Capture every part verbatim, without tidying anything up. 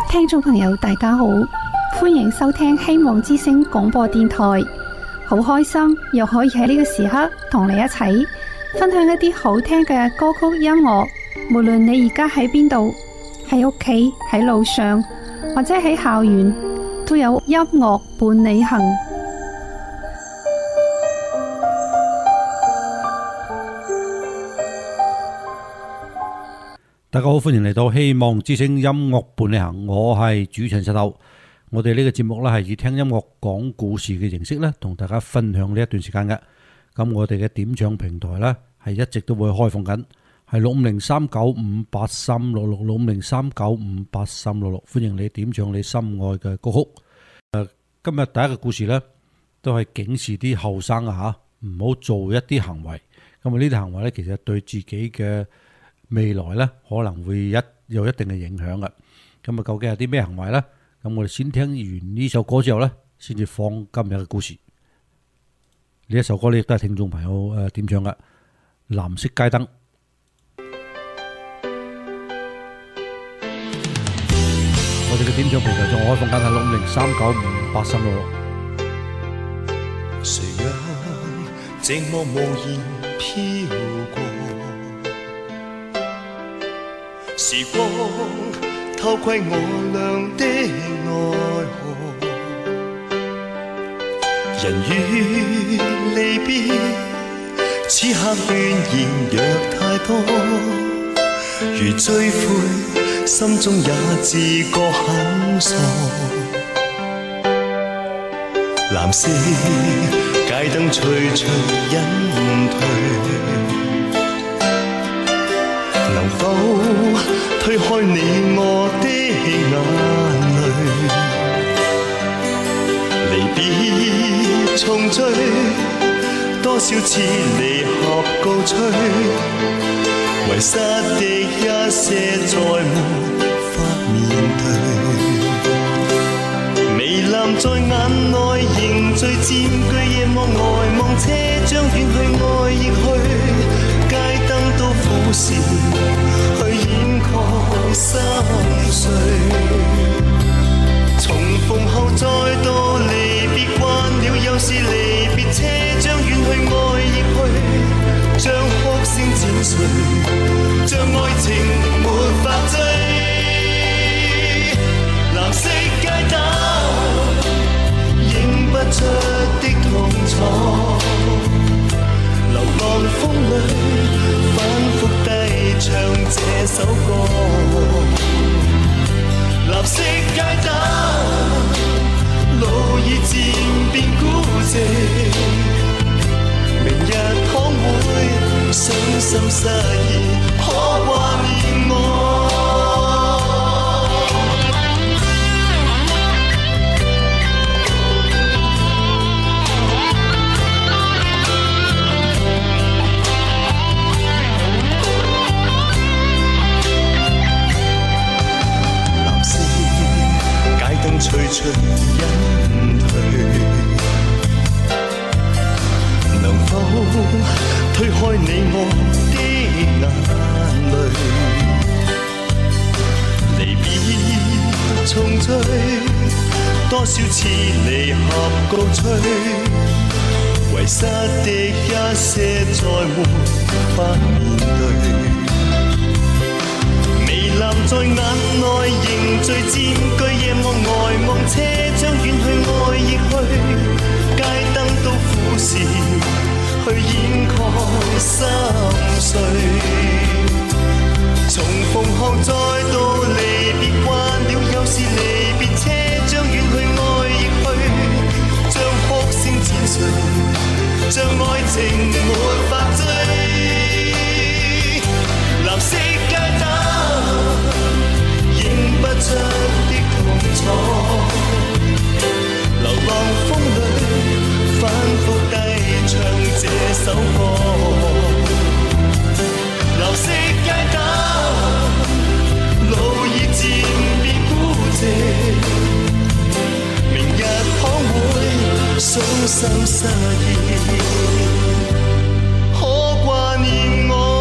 聽眾朋友大家好，歡迎收聽希望之聲廣播電台。好開心又可以喺呢個時刻同你一齊分享一啲好聽嘅歌曲音樂。無論你而家喺邊度，喺屋企、喺路上或者喺校園，都有音樂伴你行。 大家好，歡迎嚟到希望之聲音樂伴你行，我係主持人石頭。我哋呢個節目咧係以聽音樂講故事嘅形式咧，同大家分享呢一段時間嘅。咁我哋嘅點唱平台咧係一直都會開放緊，係六五零三九五八三六六六五零三九五八三六六，歡迎你點唱你心愛嘅歌曲。誒，今日第一個故事咧都係警示啲後生啊吓，唔好做一啲行為。咁啊呢啲行為咧，其實對自己嘅未來咧可能會一有一定嘅影響嘅。咁啊，究竟係啲咩行為咧？咁我哋先聽完呢首歌之後咧，先至放今日嘅故事。呢一首歌咧亦都係聽眾朋友誒點唱嘅《藍色街燈》。我哋嘅點唱平台仲可以放緊係六五零三九五八三六六。 誰讓寂寞無言飄過？時光偷窺我倆的愛河，人與離別，此刻怨言若太多，如追悔，心中也自覺很傻。藍色街燈徐徐隱退，能否推開你我的眼淚？離別重追，多少次離合告吹，遺失的一些再沒法面對。微藍在眼內凝聚，佔據夜幕外望，車將遠去，愛亦去，街燈都苦笑去掩蓋心碎。重逢後再度離別慣了，有時離別車將遠去，愛亦去，將哭聲剪碎，將愛情沒法追。藍色街燈映不出的痛楚，流浪風裏反覆低唱這首歌。藍色街燈路已漸變孤寂，明日倘會傷心失意，可掛念我。徐徐隱退，能否推開你我的眼淚？離別重追，多少次離合告吹，遺失的一些再沒法面對。微藍在眼內凝聚，佔據夜幕外望，車將遠去，愛亦去，街燈都苦笑去掩蓋心碎。重逢後再度離別慣了，有時離別車將遠去，愛亦去，將哭聲剪碎，將愛情沒法追。藍色街燈映不出的痛楚，流浪風裏反覆低唱這首歌。藍色街燈路已漸變孤寂，明日可會傷心失意，可掛念我。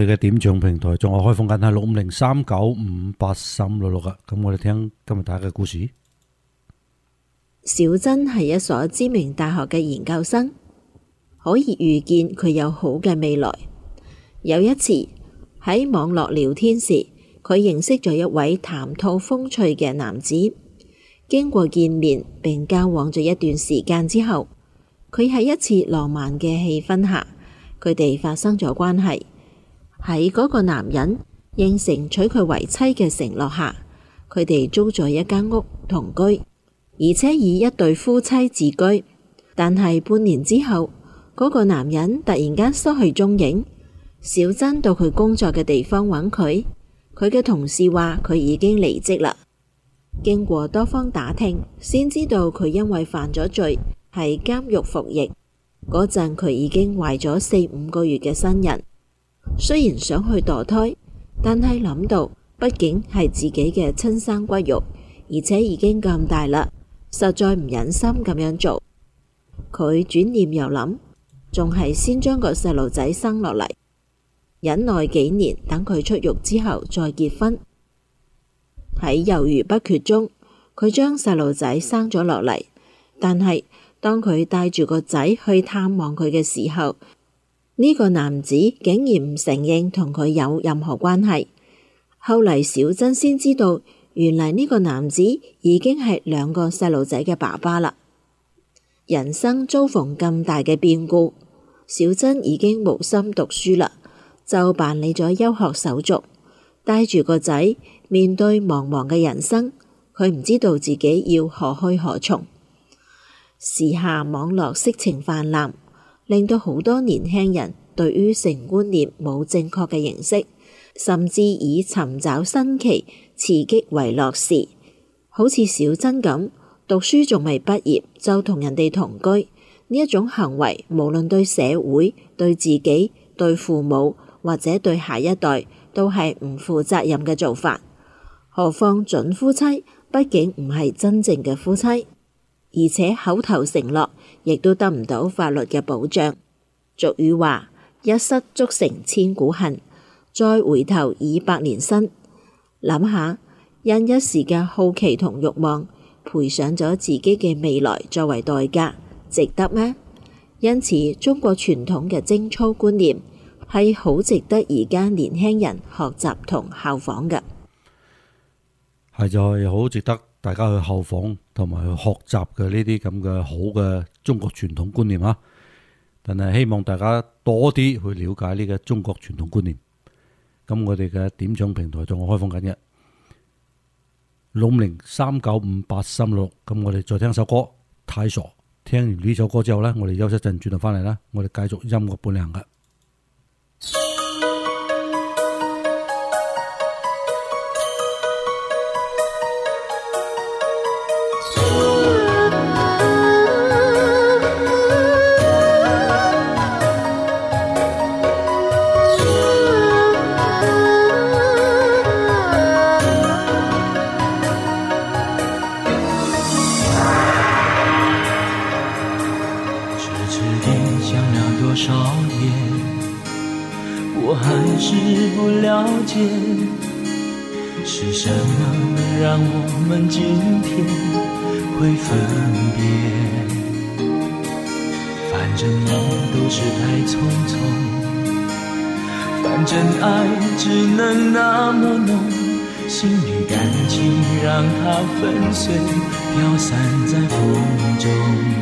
嘅點唱平台仲係開放緊係六五零三九五八三六六啊。咁我哋聽今日大家嘅故事。 小珍係一所知名大學嘅研究生，可以預見佢有好嘅未來。有一次喺網絡聊天時，佢認識咗一位談吐風趣嘅男子。經過見面並交往咗一段時間之後，佢喺一次浪漫嘅氣氛下，佢哋發生咗關係。喺嗰個男人應承娶佢為妻嘅承諾下，佢哋租咗一間屋同居，而且以一對夫妻自居。但係半年之後，嗰個男人突然間失去蹤影。小珍到佢工作嘅地方揾佢，佢嘅同事話佢已經離職啦。經過多方打聽，先知道佢因為犯咗罪，喺監獄服刑。嗰陣佢已經懷咗四五個月嘅新人，雖然想去墮胎，但係諗到畢竟係自己嘅親生骨肉，而且已經咁大啦，實在唔忍心咁樣做。佢轉念又諗，仲係先將個細路仔生落嚟，忍耐幾年，等佢出獄之後再結婚。喺猶豫不決中，佢將細路仔生咗落嚟，但係當佢帶住個仔去探望佢嘅時候，呢個男子竟然唔承認同佢有任何關係。後嚟小珍先知道，原來呢個男子已經係兩個細路仔嘅爸爸啦。人生遭逢咁大嘅變故，小珍已經無心讀書啦，就辦理咗休學手續，帶住個仔面對茫茫嘅人生，佢唔知道自己要何去何從。時下網絡色情泛濫，令到好多年輕人對於性觀念冇正確嘅認識，甚至以尋找新奇刺激為樂事。好似小珍咁，讀書仲未畢業就同人哋同居，呢一種行為無論對社會、對自己、對父母或者對下一代都係唔負責任嘅做法。何況準夫妻畢竟唔係真正嘅夫妻，而且口頭承諾亦都得唔到法律嘅保障。俗語話：一失足成千古恨，再回頭已百年身。諗下，因一時嘅好奇同慾望，賠上咗自己嘅未來作為代價，值得咩？因此，中國傳統嘅貞操觀念係好值得而家年輕人學習同效仿嘅。 係就係好值得大家去效仿同埋去學習嘅呢啲咁嘅好嘅中國傳統觀念啊！但係希望大家多啲去了解呢個中國傳統觀念。咁我哋嘅點唱平台仲係開放緊嘅，六五零三九五八三六。咁我哋再聽首歌《太傻》。聽完呢首歌之後呢，我哋休息一陣，轉頭翻嚟啦，我哋繼續音樂伴你行嘅。 是什么让我们今天会分别？反正梦都是太匆匆，反正爱只能那么浓，心里感情让它粉碎，飘散在风中。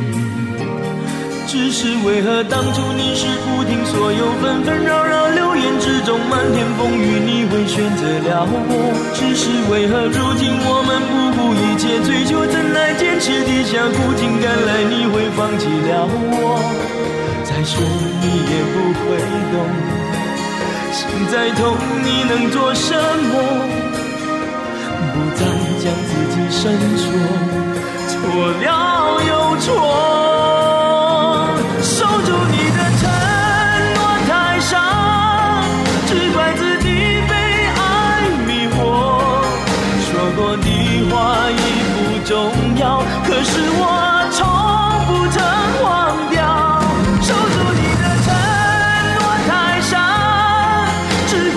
只是为何当初你是不听所有纷纷扰扰，流言之中漫天风雨，你会选择了我？只是为何如今我们不顾一切追求真爱，坚持地下苦尽甘来，你会放弃了我？再说你也不会懂，心再痛你能做什么？不再将自己深锁，错了又错。守住你的承诺太傻，只怪自己被爱迷惑。说过的话已不重要，可是我从不曾忘掉。守住你的承诺太傻，只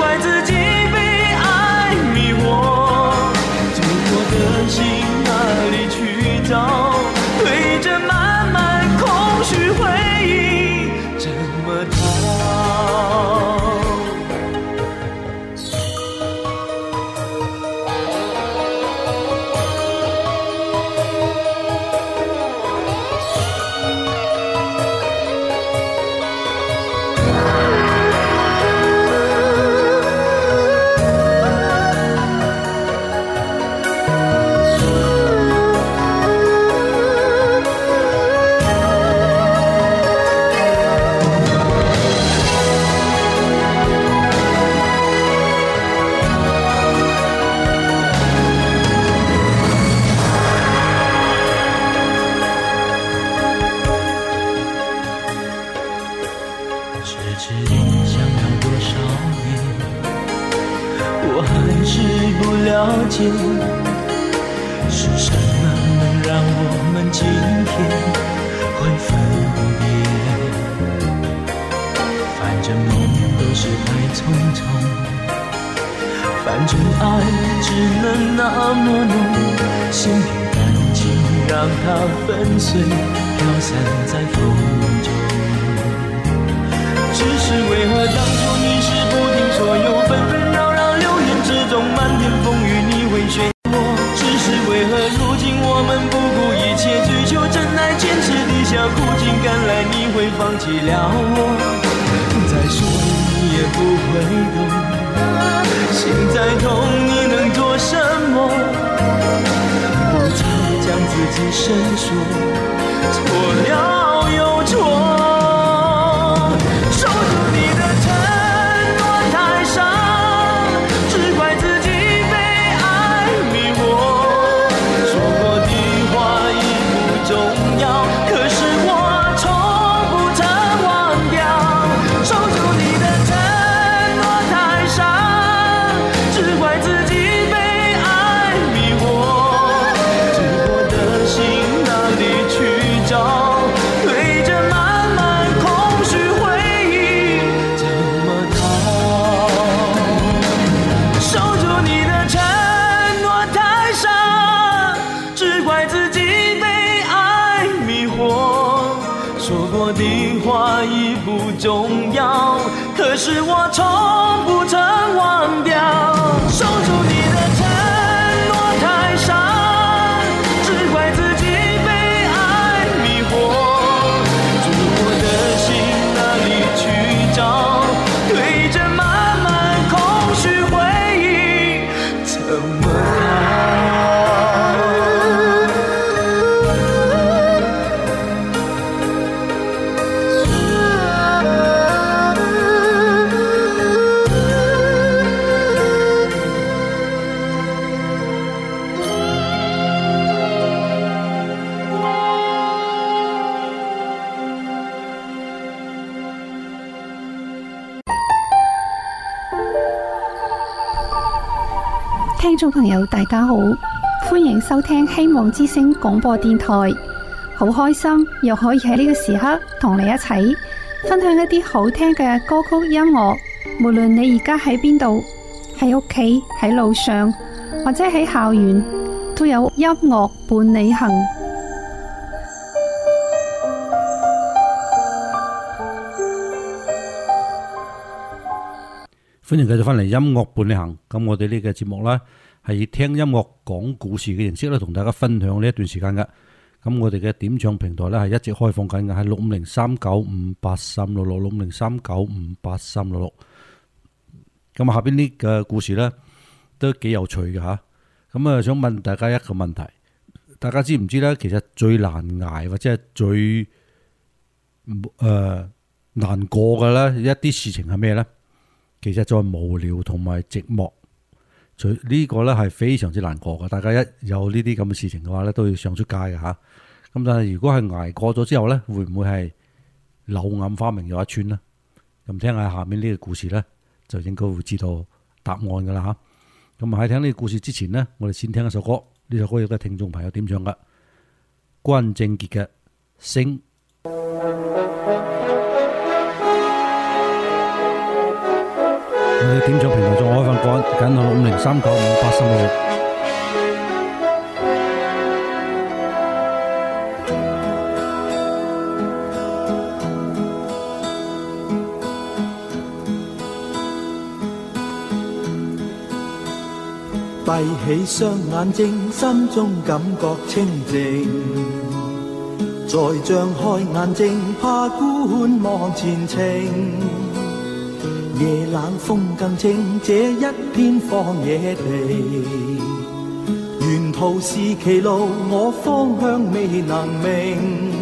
了解，是什么能让我们今天会分别？反正梦都是太匆匆，反正爱只能那么浓，心平感情让它粉碎，飘散在风中。只是为何当初你是不听所有纷纷扰扰，流言之中漫天风雨你会选我？只是为何如今我们不顾一切追求真爱，坚持底下苦尽甘来，你会放弃了我？再说你也不会懂，心再痛你能做什么？不再将自己申说，错了又错。重要，可是我从不曾忘掉，守住你的承诺太傻，只怪自己被爱迷惑，住我的心哪里去找？对着满满空虚回忆，怎么聽眾朋友大家好，歡迎收聽希望之聲廣播電台。好開心又可以喺呢個時刻同你一齊分享一啲好聽嘅歌曲音樂。無論你而家喺邊度，喺屋企、喺路上或者喺校園，都有音樂伴你行。 歡迎繼續翻嚟音樂伴你行。咁我哋呢個節目呢，係以聽音樂講故事嘅形式咧，同大家分享呢一段時間嘅。咁我哋嘅點唱平台呢，係一直開放緊嘅，係六五零三九五八三六六六五零三九五八三六六。咁下邊呢個故事呢，都幾有趣嘅吓。咁啊，想問大家一個問題，大家知唔知呢？其實最難捱或者係最誒、呃、難過嘅呢一啲事情係咩呢？其實就係無聊同埋寂寞，除呢個咧係非常之難過嘅。大家一有呢啲咁嘅事情嘅話咧，都要上出街嘅吓。咁但係如果係捱過咗之後咧，會唔會係柳暗花明又一村呢？咁聽下下面呢個故事咧，就應該會知道答案噶啦吓。咁喺聽呢個故事之前呢，我哋先聽一首歌。呢首歌亦都係聽眾朋友點唱嘅，關正傑嘅《星》。我哋點唱平台仲開放緊，緊到六五零三九五八三六。 閉起雙眼睛，心中感覺清靜，再張開眼睛，怕觀望前程。夜冷風更清，這一片荒野地，沿途是歧路，我方向未能明。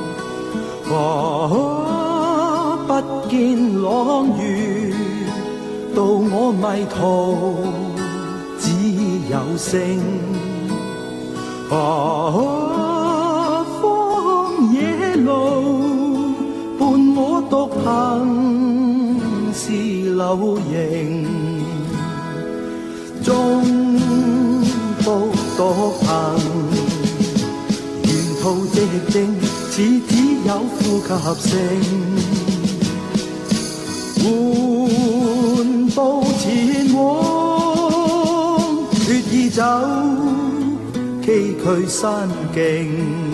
啊，不見朗月，到我迷途只有星。啊，荒野路伴我獨行，是流螢，縱好寂靜，似只有呼吸聲。緩步前往，決意走崎嶇山徑。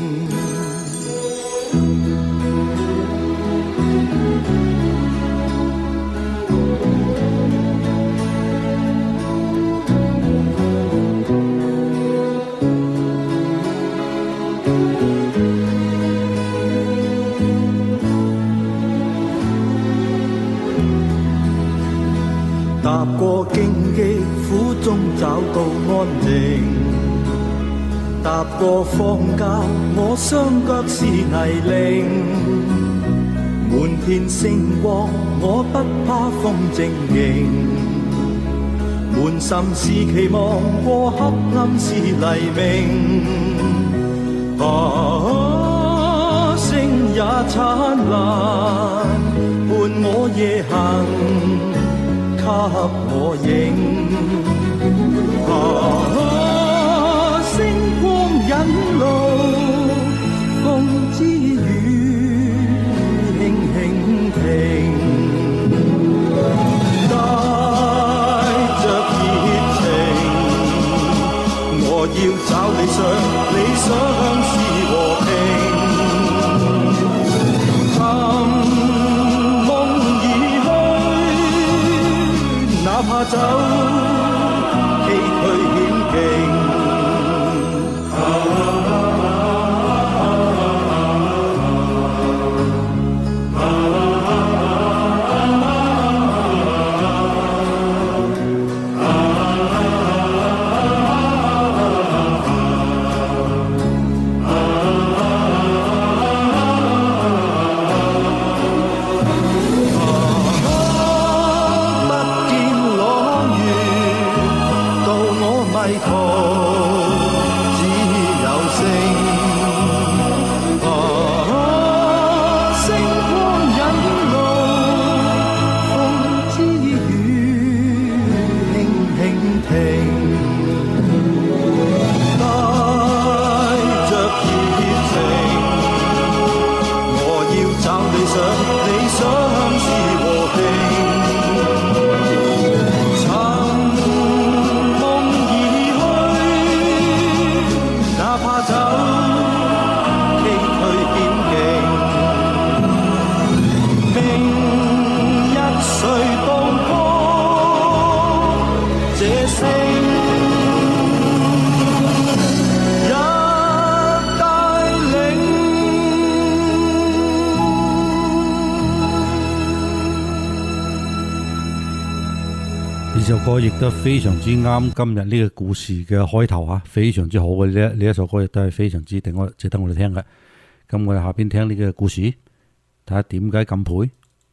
踏過荊棘，苦中找到安靜；踏過荒郊，我雙腳是泥濘。滿天星光，我不怕風正勁。滿心是期望，過黑暗是黎明。啊，星也燦爛，伴我夜行。給我影啊，星光引路，風之雨輕輕停，帶着熱情，我要找理想，理想是和平。哪怕走崎嶇險徑。 呢首歌亦都非常之啱今日呢個故事嘅開頭啊，非常之好嘅呢呢一首歌亦都係非常之定我值得我哋聽嘅。咁我哋下邊聽呢個故事，睇下點解咁配。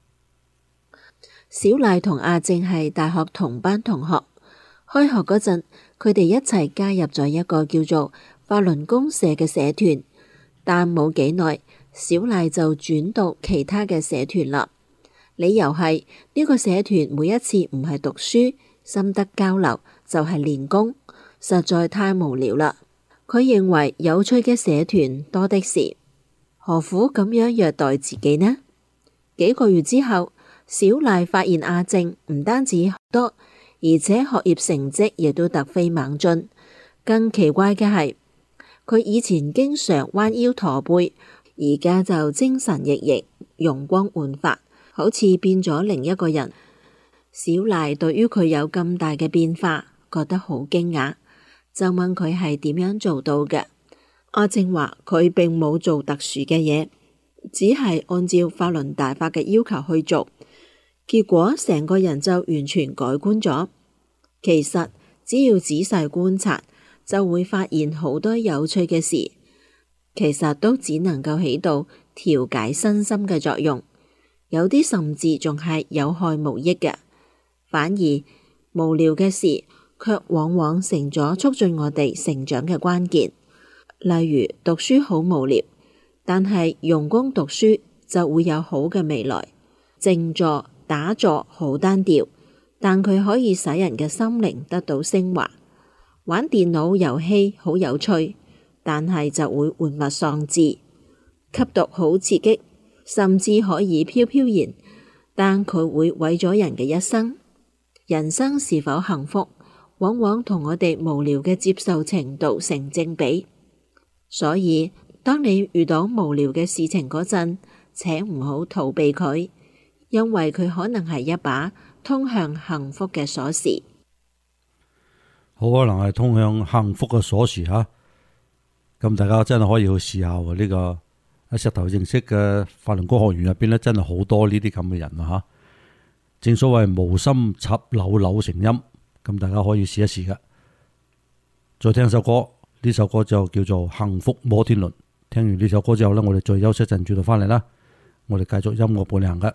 小賴同阿正係大學同班同學，開學嗰陣佢哋一齊加入咗一個叫做法輪功社嘅社團，但冇幾耐，小賴就轉到其他嘅社團啦。理由係呢個社團每一次唔係讀書心得交流，就係練功，實在太無聊啦。佢認為有趣嘅社團多的是，何苦咁樣虐待自己呢？幾個月之後，小賴發現阿正唔單止學多，而且學業成績亦都突飛猛進。更奇怪嘅係，佢以前經常彎腰駝背，而家就精神奕奕，容光煥發，好似變咗另一個人。小賴對於佢有咁大嘅變化，覺得好驚訝，就問佢係點樣做到嘅。阿正話佢並冇做特殊嘅嘢，只係按照法輪大法嘅要求去做，結果成個人就完全改觀咗。其實只要仔細觀察，就會發現好多有趣嘅事，其實都只能夠起到調解身心嘅作用。有啲甚至仲係有害無益嘅，反而無聊嘅事卻往往成咗促進我哋成長嘅關鍵。例如讀書好無聊，但係用功讀書就會有好嘅未來。靜坐打坐好單調，但佢可以使人嘅心靈得到升華。玩電腦遊戲好有趣， 但係就會玩物喪志。吸毒好刺激，甚至可以飄飄然，但佢會毀咗人嘅一生。人生是否幸福，往往同我哋無聊嘅接受程度成正比。所以當你遇到無聊嘅事情嗰陣，請唔好逃避佢，因為佢可能係一把通向幸福嘅鎖匙。 好可能係通向幸福嘅鎖匙吓。咁大家真係可以去試下喎。呢個喺石頭認識嘅法輪功學員入邊咧，真係好多呢啲咁嘅人啊吓。正所謂無心插柳柳成蔭，咁大家可以試一試噶。再聽首歌，呢首歌就叫做《幸福摩天輪》。聽完呢首歌之後呢，我哋再休息一陣，轉頭翻嚟啦。我哋繼續音樂伴你行嘅。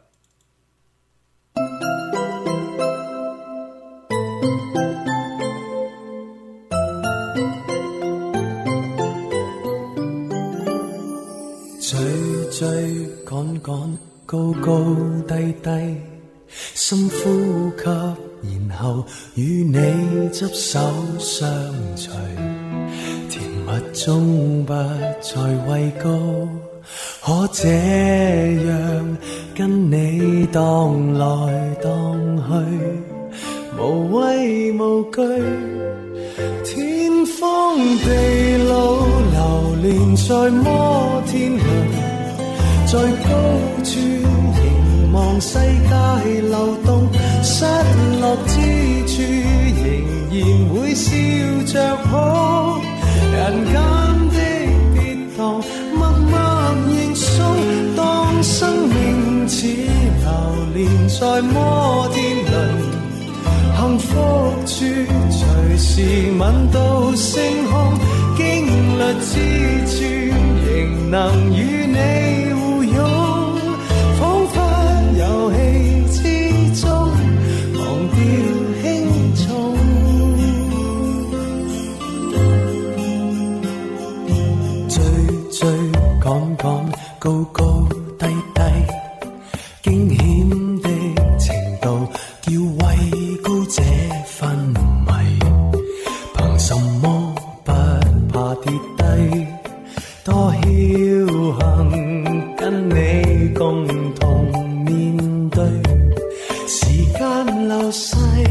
追追趕趕，高高低低，深呼吸，然後與你執手相隨，甜蜜中不再畏高，可這樣跟你蕩來蕩去，無畏無懼，天荒地老流連在摩天輪，在高處凝望世界流動，失落之處仍然會笑着哭，人間的跌宕默默認數，當生命似流連在摩天輪，幸福處隨時吻到星空，經歷之處仍能與你互擁，彷彿遊戲之中忘掉輕重，追追趕趕，高高低低，驚險的程度叫畏高這昏迷，憑什麼不怕跌低？多僥倖跟你共同面對，時間流逝，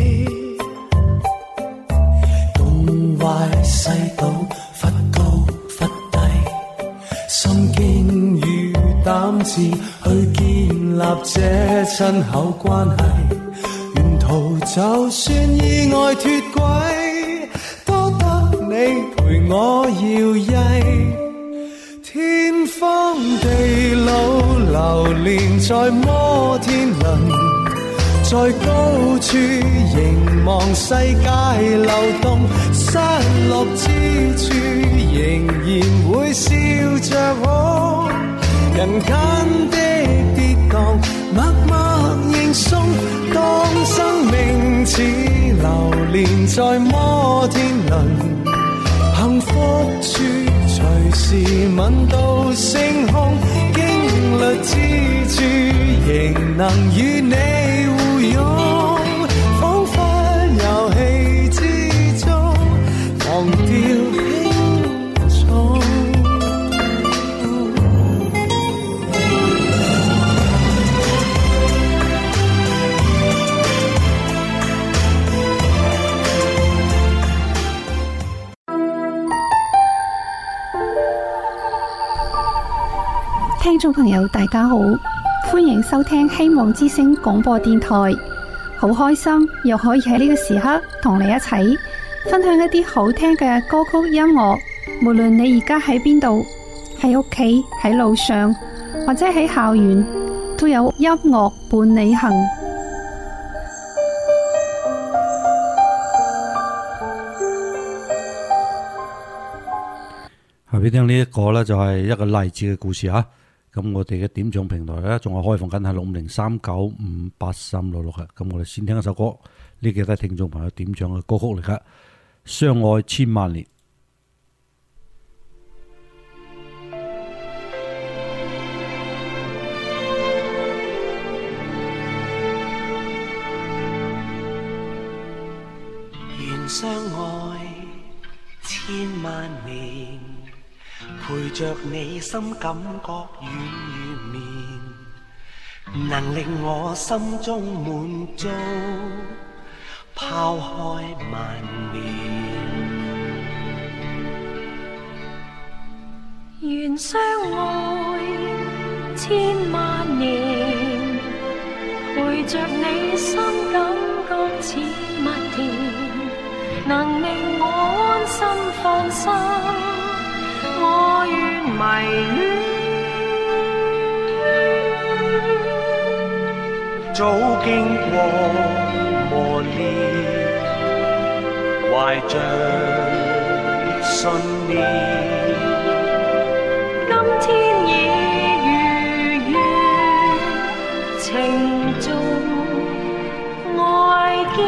東歪西倒，忽高忽低，心經與膽志去建立這親厚關係，沿途就算意外脫軌，多得你陪我搖曳，天荒地老流連在摩天輪，在高處凝望世界流動，失落之處仍然會笑着哭，人間的跌宕默默認送，當生命似流連在摩天輪，幸福處隨時吻到星空，經歷之處仍能與你互擁，彷彿遊戲之中忘掉輕重。 聽眾朋友大家好，歡迎收聽希望之聲廣播電台。好開心又可以喺呢個時刻同你一齊分享一啲好聽嘅歌曲音樂。無論你而家喺邊度，喺屋企、喺路上或者喺校園，都有音樂伴你行。 下邊聽呢一個呢，就係一個勵志嘅故事啊！咁我哋嘅點唱平台咧，仲係開放緊係六五零三九五八三六六嘅。咁我哋先聽一首歌，呢幾位聽眾朋友點唱嘅歌曲嚟噶，《相愛千萬年》。 願相愛千萬年， 着你心感覺軟如棉，能令我心中滿足，拋開萬年。 願相愛千萬年，陪着你心感覺似蜜甜，能令我安心放心，我願迷戀。 早經過磨練，懷着信念， 今天已如願，情重愛堅，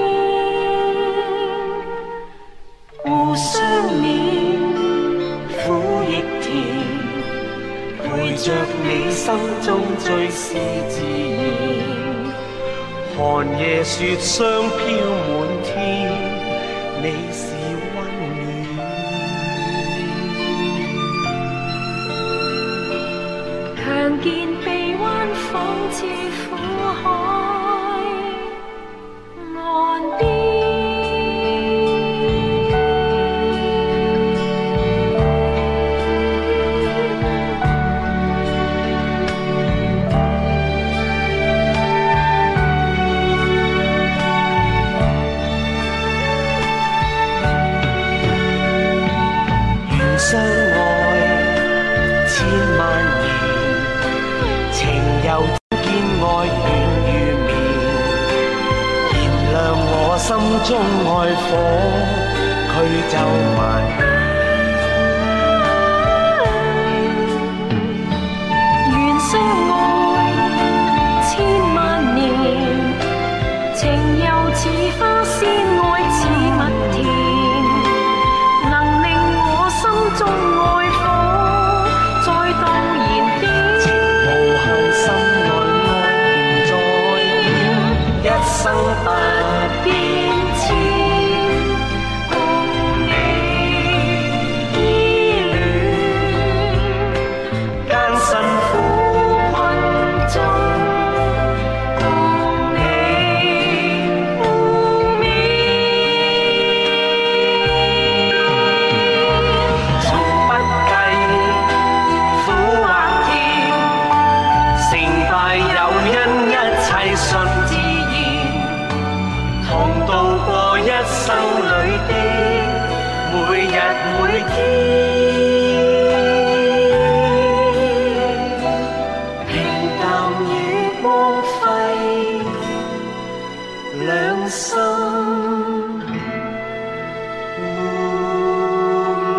互相勉， 苦亦甜，陪着你心中最是自然。寒夜雪霜飄滿天，你是溫暖。 強健臂彎仿似苦海岸邊。 相愛千萬年，情又堅愛遠如綿，燃亮我心中愛火，驅走萬年。願相愛千萬年，情又似花鮮，愛似蜜甜。中愛火再度燃點， 情無限心內愛現在變，一生不變遷，共你依戀，艱辛苦困中共你互勉。順自然，同渡過一生裏的每日每天，平淡與光輝，兩心互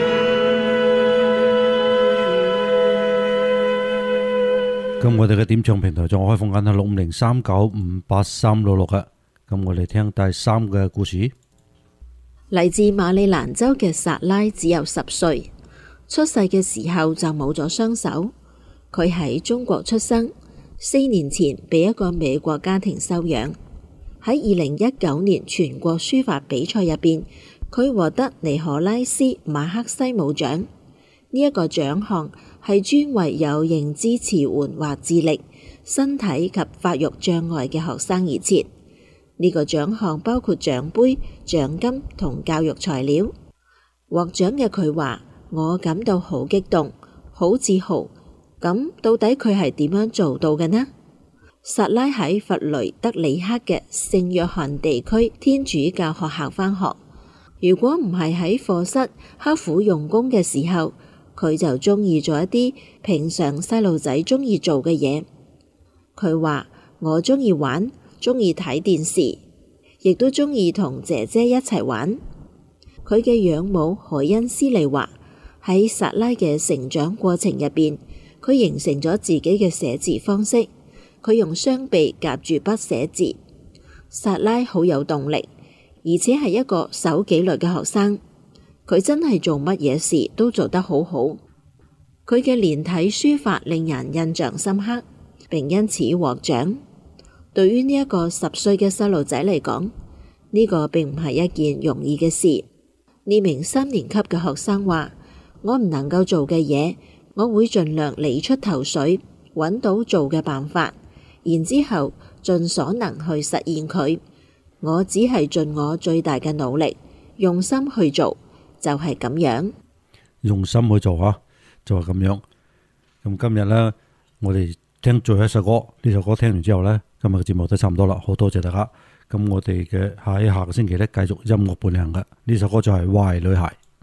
戀。 咁我哋嘅點唱平台仲開放緊係六五零三九五八三六六嘅。咁我哋聽第三個故事。 嚟自馬里蘭州嘅薩拉只有十歲，出世嘅時候就冇咗雙手。佢喺中國出生，四年前被一個美國家庭收養。喺二零一九年全國書法比賽入邊，佢獲得尼可拉斯馬克西姆獎。呢、這、一個獎項係專為有認知遲緩或智力、身體及發育障礙嘅學生而設。呢、這個獎項包括獎杯、獎金同教育材料。獲獎嘅佢話：我感到好激動，好自豪。咁到底佢係點樣做到嘅呢？薩拉喺弗雷德里克嘅聖約翰地區天主教學校返學。如果唔係喺課室刻苦用功嘅時候，佢就中意做一啲平常細路仔中意做嘅嘢。佢話：我中意玩，中意睇電視，亦都中意同姐姐一齊玩。佢嘅養母海恩斯利話：喺薩拉嘅成長過程入邊，佢形成咗自己嘅寫字方式。佢用雙臂夾住筆寫字。薩拉好有動力，而且係一個守紀律嘅學生。佢真係做乜嘢事都做得好好。佢嘅連體書法令人印象深刻，並因此獲獎。對於呢一個十歲嘅細路仔嚟講，呢個並唔係一件容易嘅事。呢名三年級嘅學生話： 我唔能夠做嘅嘢，我會盡量理出頭緒，揾到做嘅辦法，然之後盡所能去實現佢。我只係盡我最大嘅努力，用心去做，就係咁樣。 用心去做啊，就係咁樣。咁今日呢，我哋聽最後一首歌，呢首歌聽完之後呢，今日嘅節目都差唔多啦，好多謝大家。咁我哋嘅喺下個星期呢，繼續音樂伴你行嘅呢首歌就係《壞女孩》。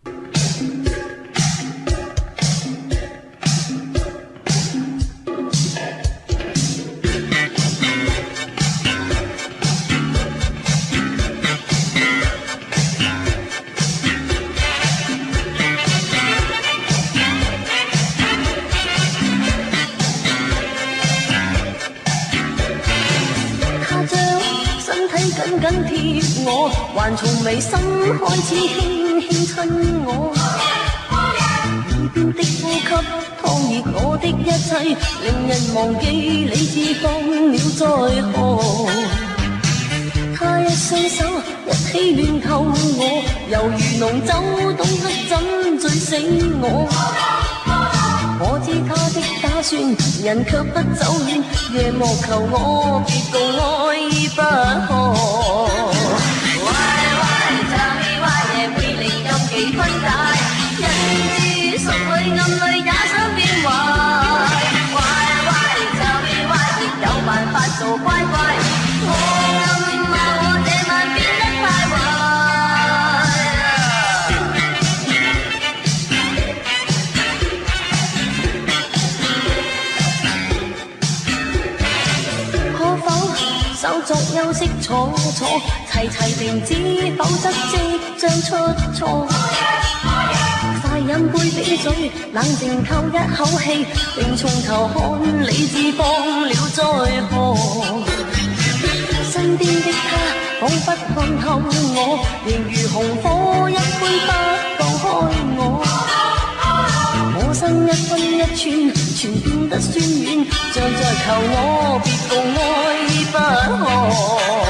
緊緊貼我，還從眉心開始輕輕親我。耳邊的呼吸，燙熱我的一切，令人忘記理智放了在何。他一雙手一起亂扣我，猶如濃酒懂得怎醉死我。我知他的打算，人卻不走遠，夜幕求我別共愛不可。壞壞詐欺壞夜會令禁忌分解，人知熟裏暗裏也想變壞。壞壞詐欺壞亦有辦法做乖乖，我暗罵我這晚變得太壞。手作休息坐坐，齊齊停止，否則即將出錯。快飲杯冰水，冷靜透一口氣，並從頭看理智放了再何。身邊的他彷彿看透我，仍如紅火一般不放開我。我身一分一寸，全變得酸軟，像在求我別共愛不可。